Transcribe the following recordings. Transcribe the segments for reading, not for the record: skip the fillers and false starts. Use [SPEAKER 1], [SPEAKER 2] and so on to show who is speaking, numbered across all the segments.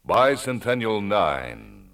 [SPEAKER 1] Bicentennial 9.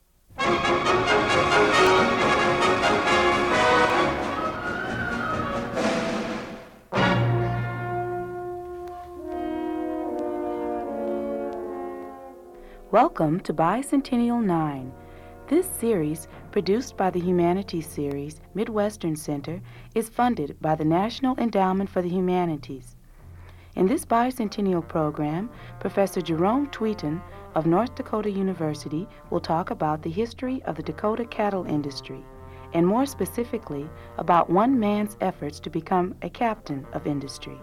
[SPEAKER 2] Welcome to Bicentennial 9. This series, produced by the Humanities Series Midwestern Center, is funded by the National Endowment for the Humanities. In this bicentennial program, Professor Jerome Tweeton of North Dakota University will talk about the history of the Dakota cattle industry, and more specifically, about one man's efforts to become a captain of industry.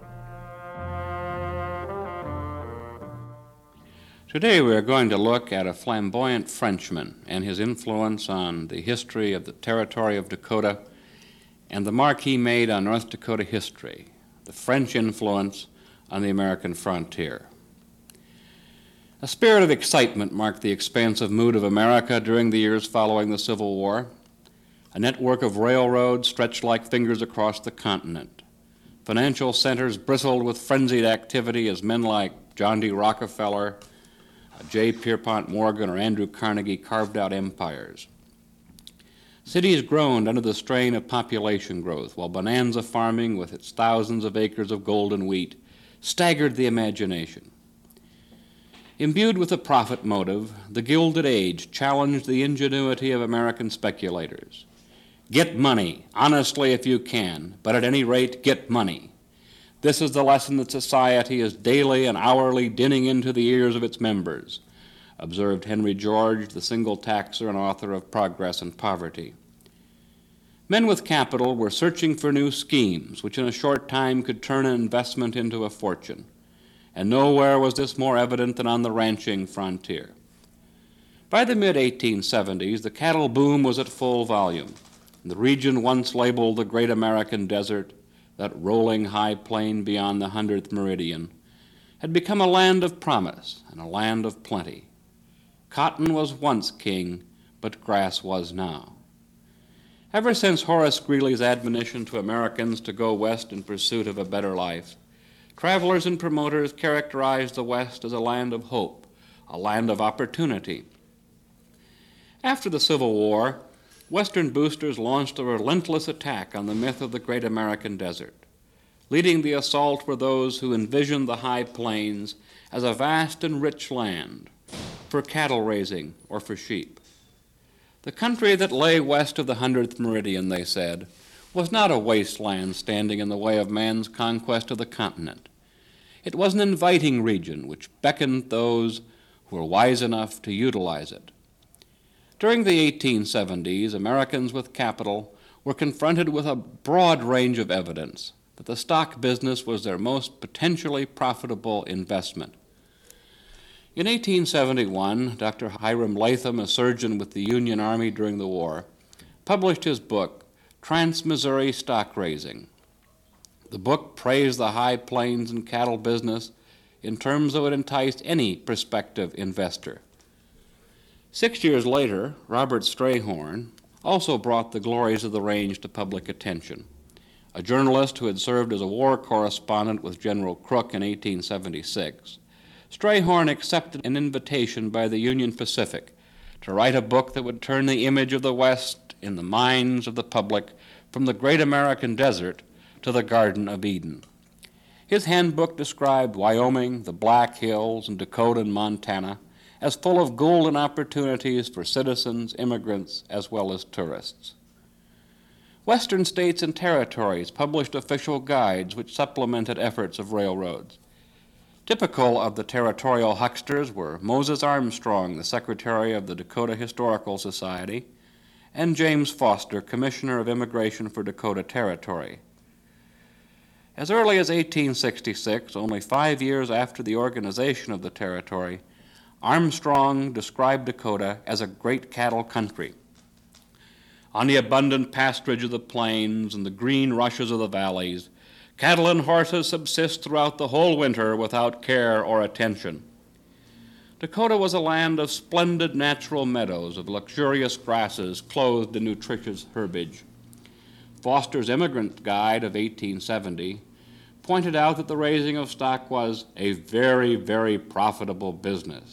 [SPEAKER 3] Today we are going to look at a flamboyant Frenchman and his influence on the history of the territory of Dakota and the mark he made on North Dakota history, the French influence on the American frontier. A spirit of excitement marked the expansive mood of America during the years following the Civil War. A network of railroads stretched like fingers across the continent. Financial centers bristled with frenzied activity as men like John D. Rockefeller, J. Pierpont Morgan, or Andrew Carnegie carved out empires. Cities groaned under the strain of population growth, while bonanza farming, with its thousands of acres of golden wheat, staggered the imagination. Imbued with a profit motive, the Gilded Age challenged the ingenuity of American speculators. Get money, honestly if you can, but at any rate, get money. This is the lesson that society is daily and hourly dinning into the ears of its members, observed Henry George, the single taxer and author of Progress and Poverty. Men with capital were searching for new schemes which in a short time could turn an investment into a fortune, and nowhere was this more evident than on the ranching frontier. By the mid-1870s, the cattle boom was at full volume. The region once labeled the Great American Desert, that rolling high plain beyond the 100th meridian, had become a land of promise and a land of plenty. Cotton was once king, but grass was now. Ever since Horace Greeley's admonition to Americans to go west in pursuit of a better life, travelers and promoters characterized the West as a land of hope, a land of opportunity. After the Civil War, Western boosters launched a relentless attack on the myth of the Great American Desert. Leading the assault were those who envisioned the high plains as a vast and rich land for cattle raising or for sheep. The country that lay west of the 100th meridian, they said, was not a wasteland standing in the way of man's conquest of the continent. It was an inviting region which beckoned those who were wise enough to utilize it. During the 1870s, Americans with capital were confronted with a broad range of evidence that the stock business was their most potentially profitable investment. In 1871, Dr. Hiram Latham, a surgeon with the Union Army during the war, published his book, Trans-Missouri Stock Raising. The book praised the high plains and cattle business in terms that would entice any prospective investor. 6 years later, Robert Strayhorn also brought the glories of the range to public attention. A journalist who had served as a war correspondent with General Crook in 1876, Strayhorn accepted an invitation by the Union Pacific to write a book that would turn the image of the West in the minds of the public from the Great American Desert to the Garden of Eden. His handbook described Wyoming, the Black Hills, and Dakota and Montana as full of golden opportunities for citizens, immigrants, as well as tourists. Western states and territories published official guides which supplemented efforts of railroads. Typical of the territorial hucksters were Moses Armstrong, the secretary of the Dakota Historical Society, and James Foster, commissioner of immigration for Dakota Territory. As early as 1866, only 5 years after the organization of the territory, Armstrong described Dakota as a great cattle country. On the abundant pasturage of the plains and the green rushes of the valleys, cattle and horses subsist throughout the whole winter without care or attention. Dakota was a land of splendid natural meadows, of luxurious grasses clothed in nutritious herbage. Foster's Immigrant Guide of 1870 pointed out that the raising of stock was a very, very profitable business.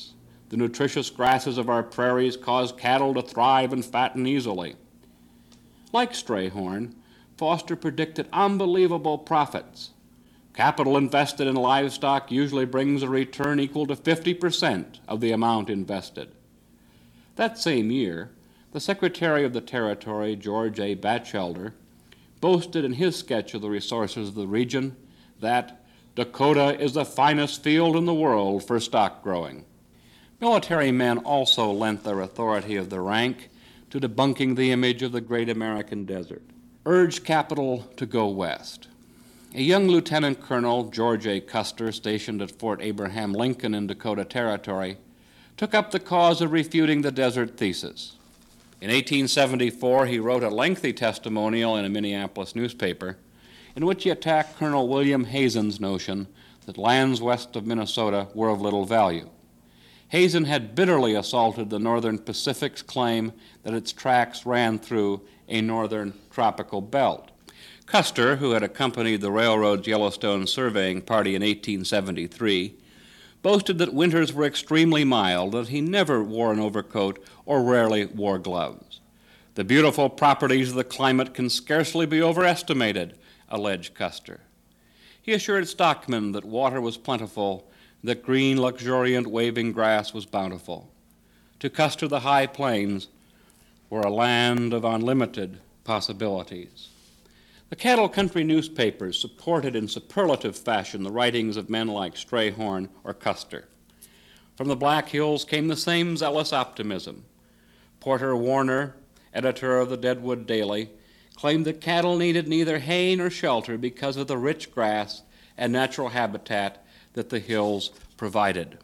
[SPEAKER 3] The nutritious grasses of our prairies cause cattle to thrive and fatten easily. Like Strayhorn, Foster predicted unbelievable profits. Capital invested in livestock usually brings a return equal to 50% of the amount invested. That same year, the Secretary of the Territory, George A. Batchelder, boasted in his sketch of the resources of the region that Dakota is the finest field in the world for stock growing. Military men also lent their authority of the rank to debunking the image of the great American desert, urged capital to go west. A young Lieutenant Colonel, George A. Custer, stationed at Fort Abraham Lincoln in Dakota Territory, took up the cause of refuting the desert thesis. In 1874, he wrote a lengthy testimonial in a Minneapolis newspaper in which he attacked Colonel William Hazen's notion that lands west of Minnesota were of little value. Hazen had bitterly assaulted the Northern Pacific's claim that its tracks ran through a northern tropical belt. Custer, who had accompanied the railroad's Yellowstone surveying party in 1873, boasted that winters were extremely mild, that he never wore an overcoat or rarely wore gloves. The beautiful properties of the climate can scarcely be overestimated, alleged Custer. He assured stockmen that water was plentiful, that green, luxuriant, waving grass was bountiful. To Custer, the high plains were a land of unlimited possibilities. The cattle country newspapers supported in superlative fashion the writings of men like Strayhorn or Custer. From the Black Hills came the same zealous optimism. Porter Warner, editor of the Deadwood Daily, claimed that cattle needed neither hay nor shelter because of the rich grass and natural habitat that the hills provided.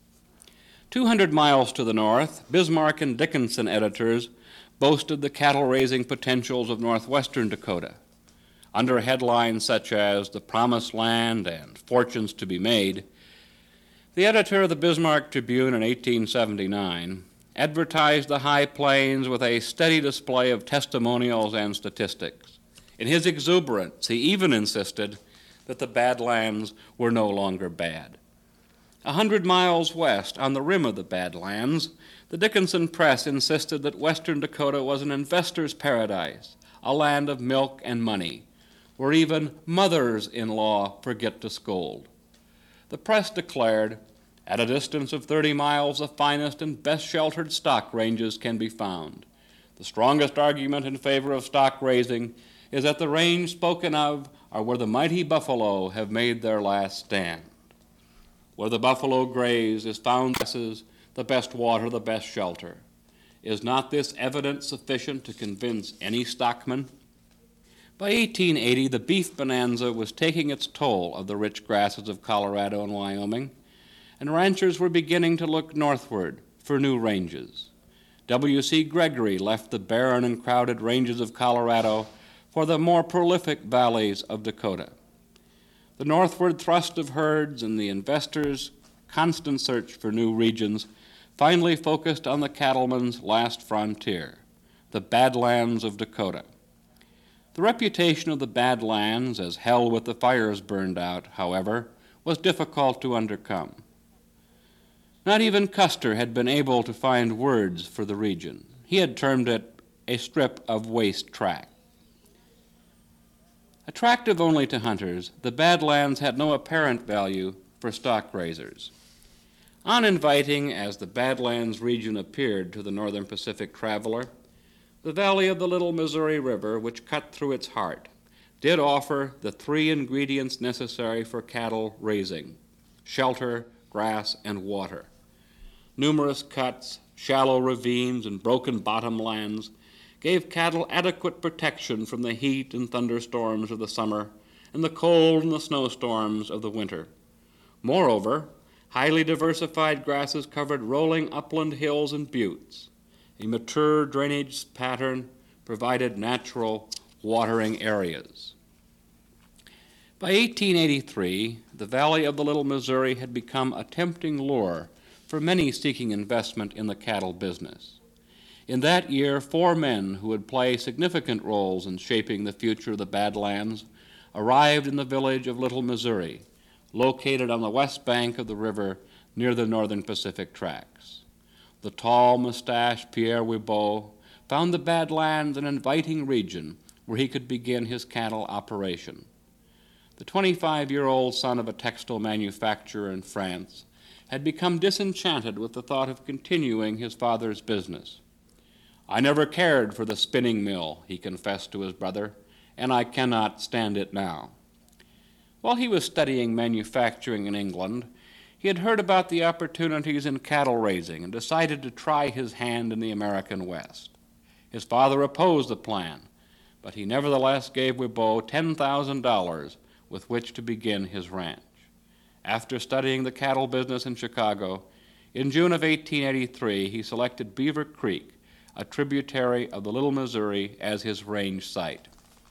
[SPEAKER 3] 200 miles to the north, Bismarck and Dickinson editors boasted the cattle-raising potentials of northwestern Dakota. Under headlines such as The Promised Land and Fortunes to be Made, the editor of the Bismarck Tribune in 1879 advertised the high plains with a steady display of testimonials and statistics. In his exuberance, he even insisted that the Badlands were no longer bad. 100 miles west, on the rim of the Badlands, the Dickinson Press insisted that western Dakota was an investor's paradise, a land of milk and money, where even mothers-in-law forget to scold. The press declared, at a distance of 30 miles, the finest and best sheltered stock ranges can be found. The strongest argument in favor of stock raising is that the range spoken of are where the mighty buffalo have made their last stand. Where the buffalo graze is found the best water, the best shelter. Is not this evidence sufficient to convince any stockman? By 1880, the beef bonanza was taking its toll of the rich grasses of Colorado and Wyoming, and ranchers were beginning to look northward for new ranges. W.C. Gregory left the barren and crowded ranges of Colorado for the more prolific valleys of Dakota. The northward thrust of herds and the investors' constant search for new regions finally focused on the cattleman's last frontier, the Badlands of Dakota. The reputation of the Badlands as hell with the fires burned out, however, was difficult to overcome. Not even Custer had been able to find words for the region. He had termed it a strip of waste tract. Attractive only to hunters, the Badlands had no apparent value for stock raisers. Uninviting as the Badlands region appeared to the Northern Pacific traveler, the valley of the Little Missouri River, which cut through its heart, did offer the three ingredients necessary for cattle raising: shelter, grass, and water. Numerous cuts, shallow ravines, and broken bottom lands gave cattle adequate protection from the heat and thunderstorms of the summer and the cold and the snowstorms of the winter. Moreover, highly diversified grasses covered rolling upland hills and buttes. A mature drainage pattern provided natural watering areas. By 1883, the valley of the Little Missouri had become a tempting lure for many seeking investment in the cattle business. In that year, 4 men who would play significant roles in shaping the future of the Badlands arrived in the village of Little Missouri, located on the west bank of the river near the Northern Pacific tracks. The tall, mustached Pierre Wibot found the Badlands an inviting region where he could begin his cattle operation. The 25-year-old son of a textile manufacturer in France had become disenchanted with the thought of continuing his father's business. "I never cared for the spinning mill," he confessed to his brother, "and I cannot stand it now." While he was studying manufacturing in England, he had heard about the opportunities in cattle raising and decided to try his hand in the American West. His father opposed the plan, but he nevertheless gave Wibot $10,000 with which to begin his ranch. After studying the cattle business in Chicago, in June of 1883 he selected Beaver Creek, a tributary of the Little Missouri, as his range site.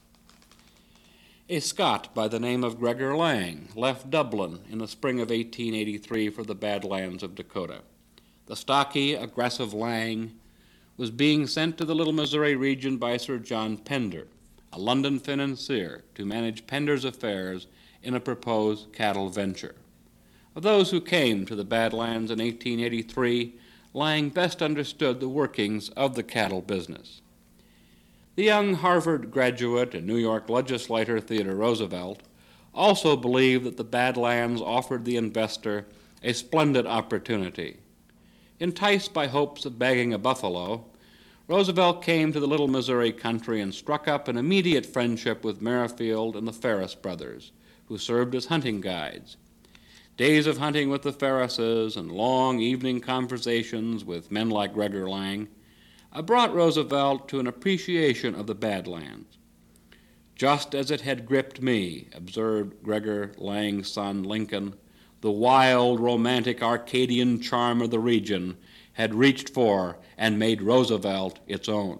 [SPEAKER 3] A Scot by the name of Gregor Lang left Dublin in the spring of 1883 for the Badlands of Dakota. The stocky, aggressive Lang was being sent to the Little Missouri region by Sir John Pender, a London financier, to manage Pender's affairs in a proposed cattle venture. Of those who came to the Badlands in 1883, Lang best understood the workings of the cattle business. The young Harvard graduate and New York legislator Theodore Roosevelt also believed that the Badlands offered the investor a splendid opportunity. Enticed by hopes of bagging a buffalo, Roosevelt came to the Little Missouri country and struck up an immediate friendship with Merrifield and the Ferris brothers, who served as hunting guides. Days of hunting with the Ferrises and long evening conversations with men like Gregor Lang brought Roosevelt to an appreciation of the Badlands. "Just as it had gripped me," observed Gregor Lang's son Lincoln, "the wild, romantic, Arcadian charm of the region had reached for and made Roosevelt its own."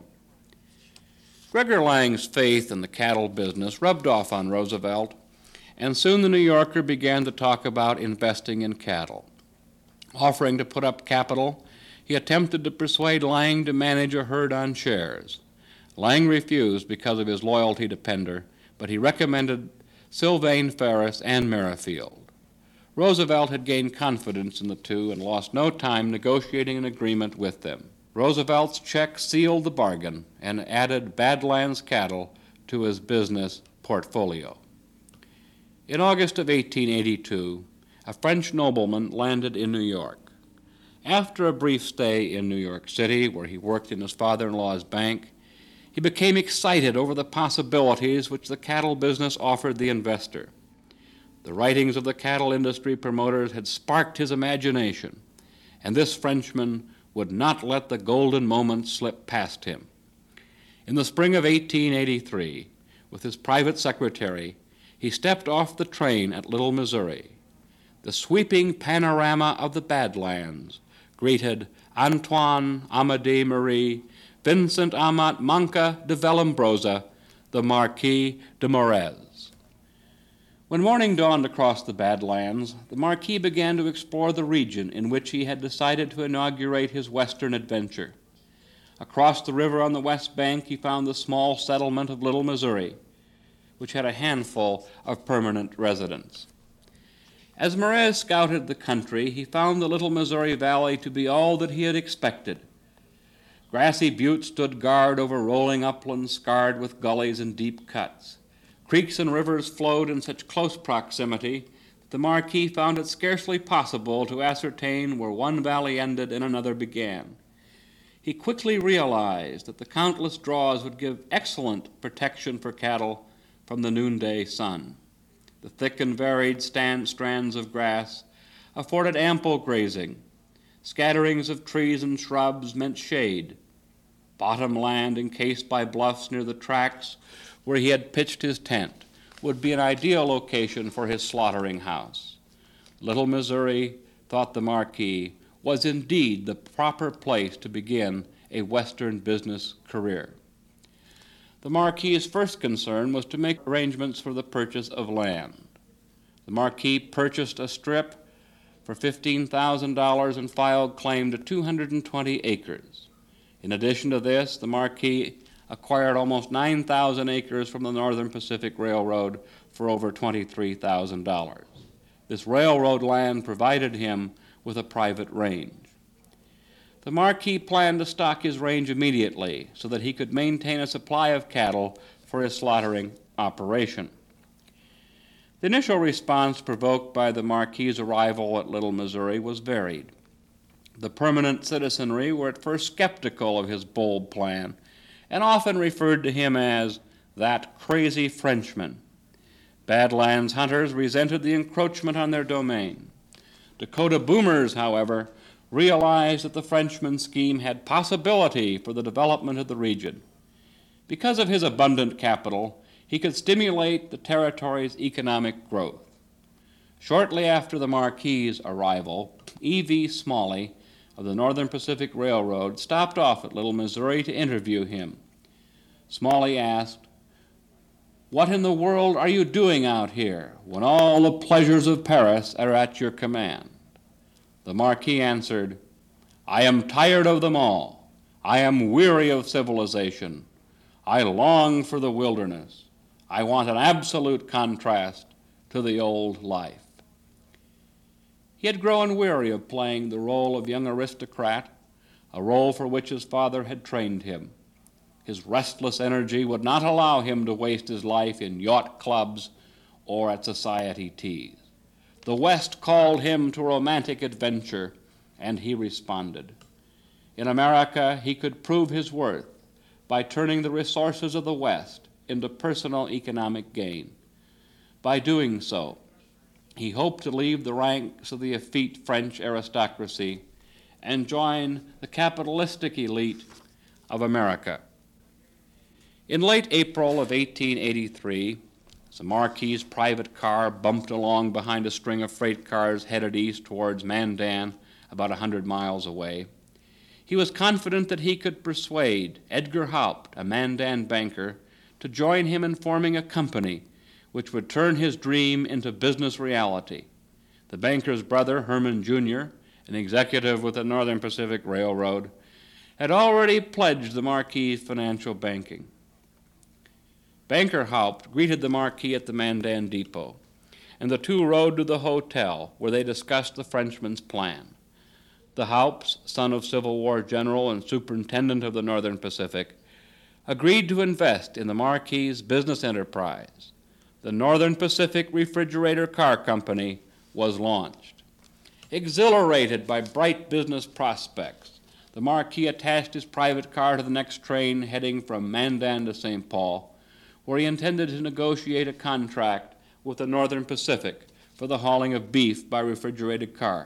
[SPEAKER 3] Gregor Lang's faith in the cattle business rubbed off on Roosevelt, and soon the New Yorker began to talk about investing in cattle. Offering to put up capital, he attempted to persuade Lang to manage a herd on shares. Lang refused because of his loyalty to Pender, but he recommended Sylvain Ferris and Merrifield. Roosevelt had gained confidence in the two and lost no time negotiating an agreement with them. Roosevelt's check sealed the bargain and added Badlands cattle to his business portfolio. In August of 1882, a French nobleman landed in New York. After a brief stay in New York City, where he worked in his father-in-law's bank, he became excited over the possibilities which the cattle business offered the investor. The writings of the cattle industry promoters had sparked his imagination, and this Frenchman would not let the golden moment slip past him. In the spring of 1883, with his private secretary, he stepped off the train at Little Missouri. The sweeping panorama of the Badlands greeted Antoine Amédée Marie, Vincent Amat Manca de Vallombrosa, the Marquis de Morez. When morning dawned across the Badlands, the Marquis began to explore the region in which he had decided to inaugurate his western adventure. Across the river on the west bank, he found the small settlement of Little Missouri, which had a handful of permanent residents. As Morez scouted the country, he found the Little Missouri Valley to be all that he had expected. Grassy buttes stood guard over rolling uplands scarred with gullies and deep cuts. Creeks and rivers flowed in such close proximity that the Marquis found it scarcely possible to ascertain where one valley ended and another began. He quickly realized that the countless draws would give excellent protection for cattle from the noonday sun. The thick and varied strands of grass afforded ample grazing. Scatterings of trees and shrubs meant shade. Bottom land encased by bluffs near the tracks where he had pitched his tent would be an ideal location for his slaughtering house. Little Missouri, thought the Marquis, was indeed the proper place to begin a Western business career. The Marquis's first concern was to make arrangements for the purchase of land. The Marquis purchased a strip for $15,000 and filed claim to 220 acres. In addition to this, the Marquis acquired almost 9,000 acres from the Northern Pacific Railroad for over $23,000. This railroad land provided him with a private range. The Marquis planned to stock his range immediately so that he could maintain a supply of cattle for his slaughtering operation. The initial response provoked by the Marquis's arrival at Little Missouri was varied. The permanent citizenry were at first skeptical of his bold plan and often referred to him as that crazy Frenchman. Badlands hunters resented the encroachment on their domain. Dakota boomers, however, realized that the Frenchman's scheme had possibility for the development of the region. Because of his abundant capital, he could stimulate the territory's economic growth. Shortly after the Marquis's arrival, E.V. Smalley of the Northern Pacific Railroad stopped off at Little Missouri to interview him. Smalley asked, "What in the world are you doing out here when all the pleasures of Paris are at your command?" The Marquis answered, "I am tired of them all. I am weary of civilization. I long for the wilderness. I want an absolute contrast to the old life." He had grown weary of playing the role of young aristocrat, a role for which his father had trained him. His restless energy would not allow him to waste his life in yacht clubs or at society teas. The West called him to romantic adventure, and he responded. In America, he could prove his worth by turning the resources of the West into personal economic gain. By doing so, he hoped to leave the ranks of the effete French aristocracy and join the capitalistic elite of America. In late April of 1883, as the Marquis's private car bumped along behind a string of freight cars headed east towards Mandan, about 100 miles away, he was confident that he could persuade Edgar Haupt, a Mandan banker, to join him in forming a company which would turn his dream into business reality. The banker's brother, Herman Jr., an executive with the Northern Pacific Railroad, had already pledged the Marquis financial backing. Banker Haupt greeted the Marquis at the Mandan depot, and the two rode to the hotel where they discussed the Frenchman's plan. The Haupts, son of Civil War general and superintendent of the Northern Pacific, agreed to invest in the Marquis's business enterprise. The Northern Pacific Refrigerator Car Company was launched. Exhilarated by bright business prospects, the Marquis attached his private car to the next train heading from Mandan to St. Paul, where he intended to negotiate a contract with the Northern Pacific for the hauling of beef by refrigerated car.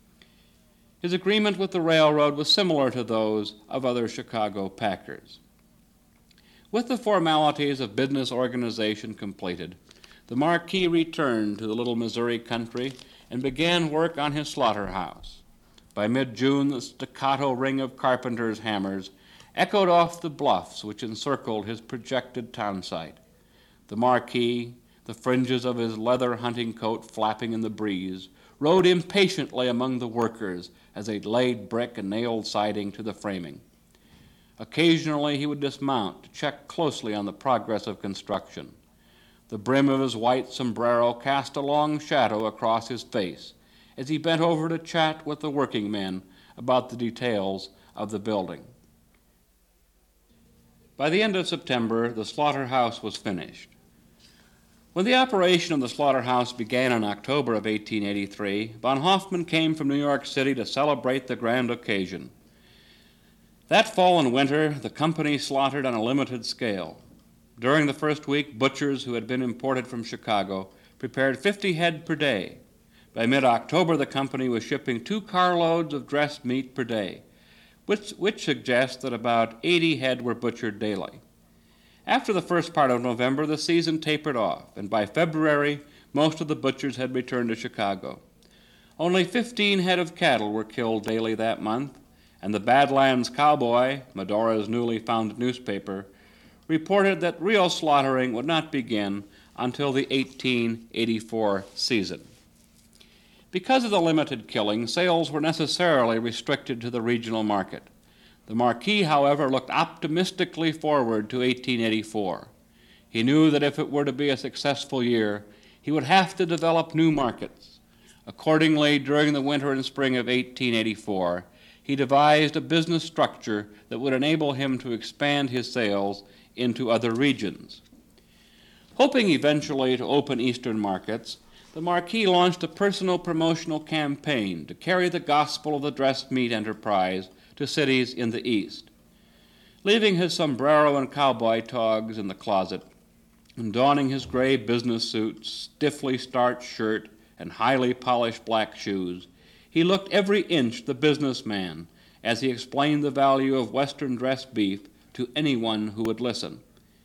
[SPEAKER 3] His agreement with the railroad was similar to those of other Chicago packers. With the formalities of business organization completed, the Marquis returned to the Little Missouri country and began work on his slaughterhouse. By mid-June, the staccato ring of carpenters' hammers echoed off the bluffs which encircled his projected town site. The Marquis, the fringes of his leather hunting coat flapping in the breeze, rode impatiently among the workers as they laid brick and nailed siding to the framing. Occasionally he would dismount to check closely on the progress of construction. The brim of his white sombrero cast a long shadow across his face as he bent over to chat with the working men about the details of the building. By the end of September, the slaughterhouse was finished. When the operation of the slaughterhouse began in October of 1883, von Hoffman came from New York City to celebrate the grand occasion. That fall and winter, the company slaughtered on a limited scale. During the first week, butchers who had been imported from Chicago prepared 50 head per day. By mid-October, the company was shipping 2 carloads of dressed meat per day, which suggests that about 80 head were butchered daily. After the first part of November, the season tapered off, and by February, most of the butchers had returned to Chicago. Only 15 head of cattle were killed daily that month, and the Badlands Cowboy, Medora's newly founded newspaper, reported that real slaughtering would not begin until the 1884 season. Because of the limited killing, sales were necessarily restricted to the regional market. The Marquis, however, looked optimistically forward to 1884. He knew that if it were to be a successful year, he would have to develop new markets. Accordingly, during the winter and spring of 1884, he devised a business structure that would enable him to expand his sales into other regions. Hoping eventually to open eastern markets, the Marquis launched a personal promotional campaign to carry the gospel of the dressed meat enterprise to cities in the East. Leaving his sombrero and cowboy togs in the closet, and donning his gray business suit, stiffly starched shirt, and highly polished black shoes, he looked every inch the businessman as he explained the value of Western dressed beef to anyone who would listen.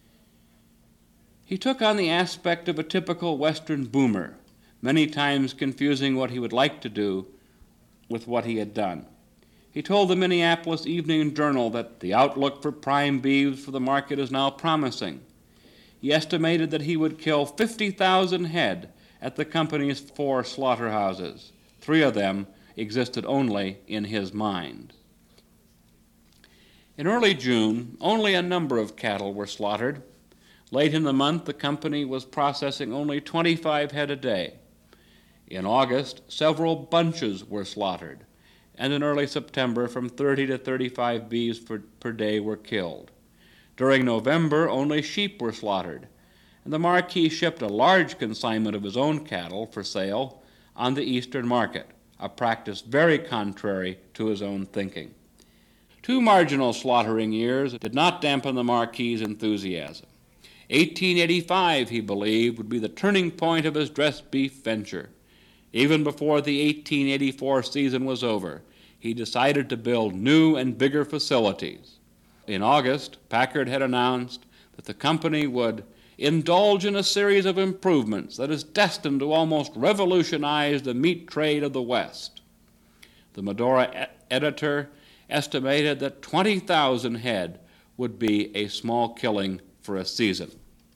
[SPEAKER 3] He took on the aspect of a typical Western boomer, many times confusing what he would like to do with what he had done. He told the Minneapolis Evening Journal that the outlook for prime beeves for the market is now promising. He estimated that he would kill 50,000 head at the company's 4 slaughterhouses. 3 of them existed only in his mind. In early June, only a number of cattle were slaughtered. Late in the month, the company was processing only 25 head a day. In August, several bunches were slaughtered, and in early September, from 30 to 35 beeves per day were killed. During November, only sheep were slaughtered, and the Marquis shipped a large consignment of his own cattle for sale on the eastern market, a practice very contrary to his own thinking. 2 marginal slaughtering years did not dampen the Marquis's enthusiasm. 1885, he believed, would be the turning point of his dressed beef venture. Even before the 1884 season was over, he decided to build new and bigger facilities. In August, Packard had announced that the company would indulge in a series of improvements that is destined to almost revolutionize the meat trade of the West. The Medora editor estimated that 20,000 head would be a small killing for a season.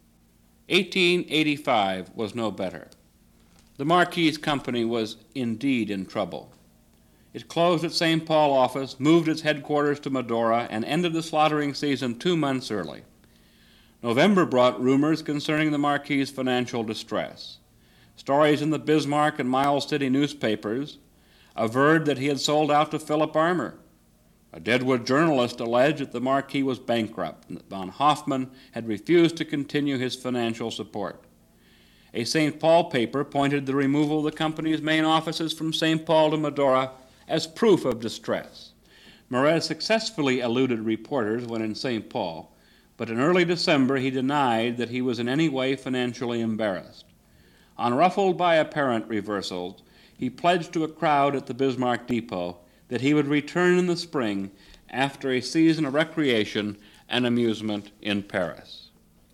[SPEAKER 3] 1885 was no better. The Marquis's company was indeed in trouble. It closed its St. Paul office, moved its headquarters to Medora, and ended the slaughtering season 2 months early. November brought rumors concerning the Marquis's financial distress. Stories in the Bismarck and Miles City newspapers averred that he had sold out to Philip Armour. A Deadwood journalist alleged that the Marquis was bankrupt and that von Hoffman had refused to continue his financial support. A St. Paul paper pointed the removal of the company's main offices from St. Paul to Medora as proof of distress. Morez successfully eluded reporters when in St. Paul, but in early December he denied that he was in any way financially embarrassed. Unruffled by apparent reversals, he pledged to a crowd at the Bismarck depot that he would return in the spring after a season of recreation and amusement in Paris.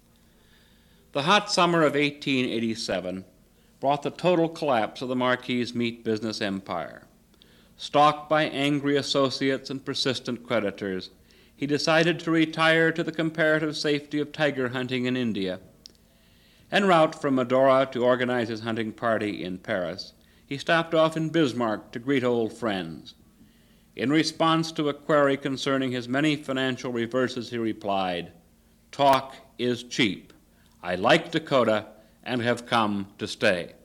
[SPEAKER 3] The hot summer of 1887 brought the total collapse of the Marquis's meat business empire. Stalked by angry associates and persistent creditors, he decided to retire to the comparative safety of tiger hunting in India. En route from Medora to organize his hunting party in Paris, he stopped off in Bismarck to greet old friends. In response to a query concerning his many financial reverses, he replied, "Talk is cheap. I like Dakota and have come to stay."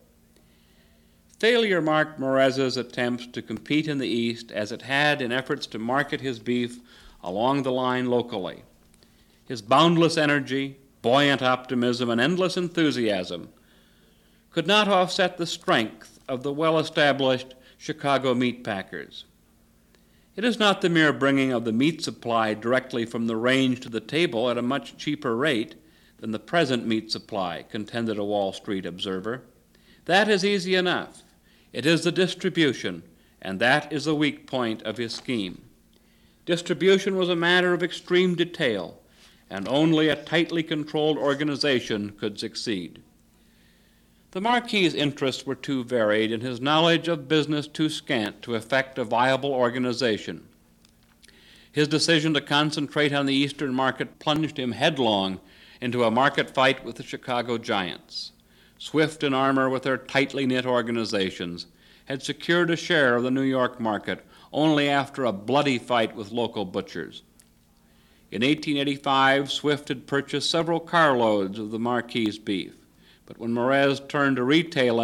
[SPEAKER 3] Failure marked Morez's attempts to compete in the East as it had in efforts to market his beef along the line locally. His boundless energy, buoyant optimism, and endless enthusiasm could not offset the strength of the well-established Chicago meat packers. It is not the mere bringing of the meat supply directly from the range to the table at a much cheaper rate than the present meat supply, contended a Wall Street observer. That is easy enough. It is the distribution, and that is the weak point of his scheme. Distribution was a matter of extreme detail, and only a tightly controlled organization could succeed. The Marquis's interests were too varied and his knowledge of business too scant to effect a viable organization. His decision to concentrate on the eastern market plunged him headlong into a market fight with the Chicago giants. Swift and Armour, with their tightly knit organizations, had secured a share of the New York market only after a bloody fight with local butchers. In 1885, Swift had purchased several carloads of the Marquis's beef, but when Morez turned to retailing,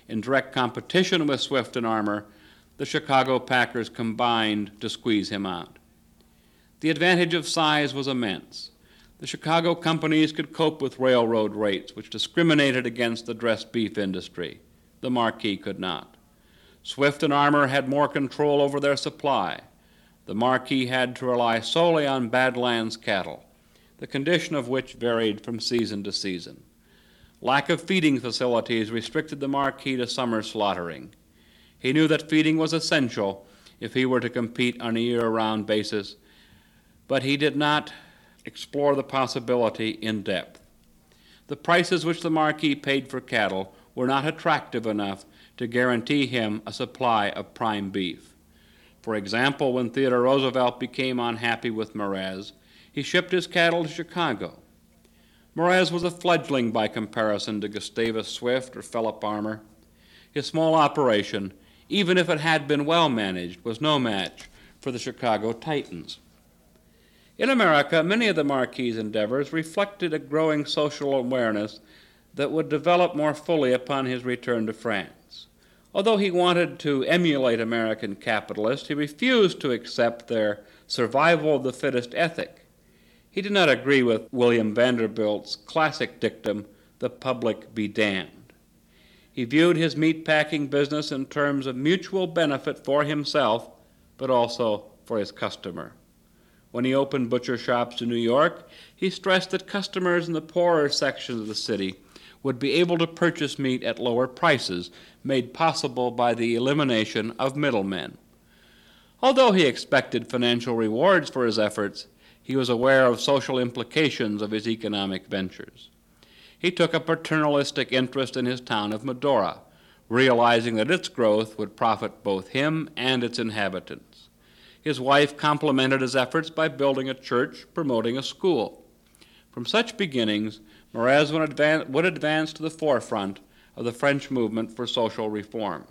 [SPEAKER 3] in direct competition with Swift and Armour, the Chicago packers combined to squeeze him out. The advantage of size was immense. The Chicago companies could cope with railroad rates, which discriminated against the dressed beef industry. The Marquis could not. Swift and Armour had more control over their supply. The Marquis had to rely solely on Badlands cattle, the condition of which varied from season to season. Lack of feeding facilities restricted the Marquis to summer slaughtering. He knew that feeding was essential if he were to compete on a year-round basis, but he did not explore the possibility in depth. The prices which the Marquis paid for cattle were not attractive enough to guarantee him a supply of prime beef. For example, when Theodore Roosevelt became unhappy with Mérez, he shipped his cattle to Chicago. Mérez was a fledgling by comparison to Gustavus Swift or Philip Armour. His small operation, even if it had been well managed, was no match for the Chicago Titans. In America, many of the Marquis's endeavors reflected a growing social awareness that would develop more fully upon his return to France. Although he wanted to emulate American capitalists, he refused to accept their survival of the fittest ethic. He did not agree with William Vanderbilt's classic dictum, "The public be damned." He viewed his meatpacking business in terms of mutual benefit for himself, but also for his customer. When he opened butcher shops in New York, he stressed that customers in the poorer sections of the city would be able to purchase meat at lower prices, made possible by the elimination of middlemen. Although he expected financial rewards for his efforts, he was aware of social implications of his economic ventures. He took a paternalistic interest in his town of Medora, realizing that its growth would profit both him and its inhabitants. His wife complemented his efforts by building a church, promoting a school. From such beginnings, Mérez would advance to the forefront of the French movement for social reform.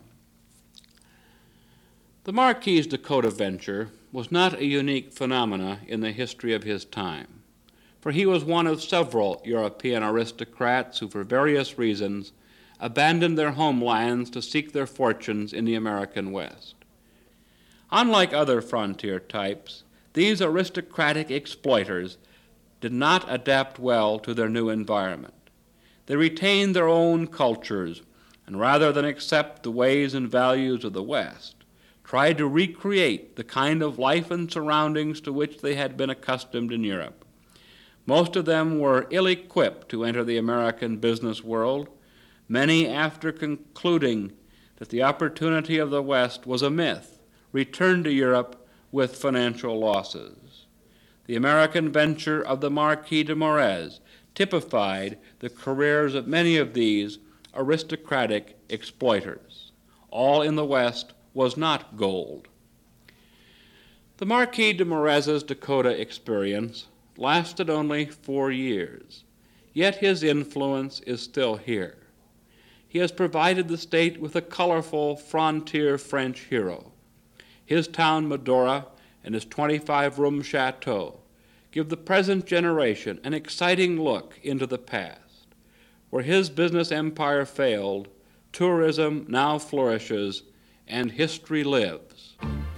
[SPEAKER 3] The Marquis's Dakota venture was not a unique phenomena in the history of his time, for he was one of several European aristocrats who, for various reasons, abandoned their homelands to seek their fortunes in the American West. Unlike other frontier types, these aristocratic exploiters did not adapt well to their new environment. They retained their own cultures, and rather than accept the ways and values of the West, tried to recreate the kind of life and surroundings to which they had been accustomed in Europe. Most of them were ill-equipped to enter the American business world, many, after concluding that the opportunity of the West was a myth, returned to Europe with financial losses. The American venture of the Marquis de Mérez typified the careers of many of these aristocratic exploiters. All in the West was not gold. The Marquis de Mérez's Dakota experience lasted only 4 years, yet his influence is still here. He has provided the state with a colorful frontier French hero. His town, Medora, and his 25-room chateau give the present generation an exciting look into the past. Where his business empire failed, tourism now flourishes, and history lives.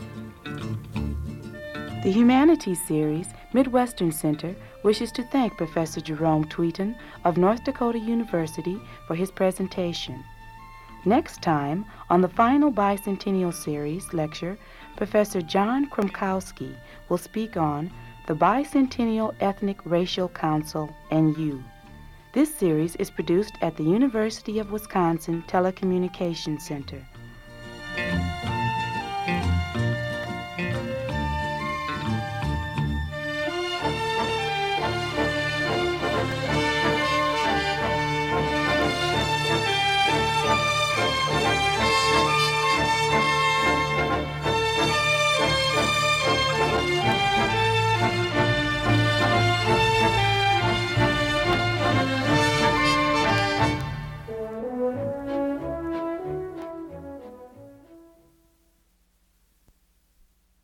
[SPEAKER 2] The Humanities Series Midwestern Center wishes to thank Professor Jerome Tweeton of North Dakota University for his presentation. Next time, on the final Bicentennial Series lecture, Professor John Kromkowski will speak on the Bicentennial Ethnic Racial Council and You. This series is produced at the University of Wisconsin Telecommunications Center.